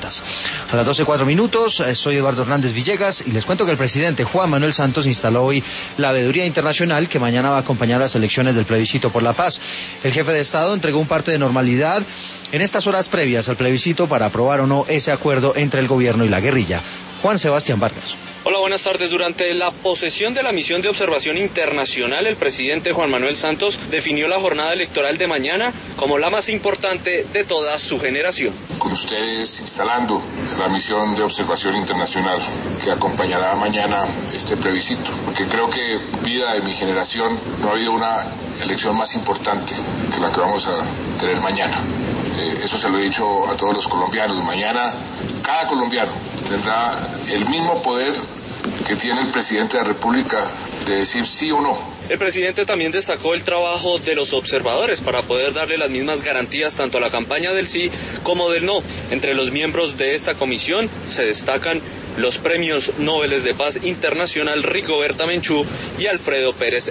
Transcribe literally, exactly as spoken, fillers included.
congresistas. A las doce cuatro minutos, soy Eduardo Hernández Villegas y les cuento que el presidente Juan Manuel Santos instaló hoy la veeduría internacional que mañana va a acompañar las elecciones del plebiscito por la paz. El jefe de Estado entregó un parte de normalidad en estas horas previas al plebiscito para aprobar o no ese acuerdo entre el gobierno y la guerrilla. Juan Sebastián Vargas. Hola, buenas tardes. Durante la posesión de la misión de observación internacional, el presidente Juan Manuel Santos definió la jornada electoral de mañana como la más importante de toda su generación. Con ustedes instalando la misión de observación internacional que acompañará mañana este plebiscito, porque creo que vida de mi generación no ha habido una elección más importante que la que vamos a tener mañana. Eh, eso se lo he dicho a todos los colombianos. Mañana cada colombiano tendrá el mismo poder que tiene el presidente de la República de decir sí o no. El presidente también destacó el trabajo de los observadores para poder darle las mismas garantías tanto a la campaña del sí como del no. Entre los miembros de esta comisión se destacan los premios Nobel de Paz Internacional Rigoberta Menchú y Alfredo Pérez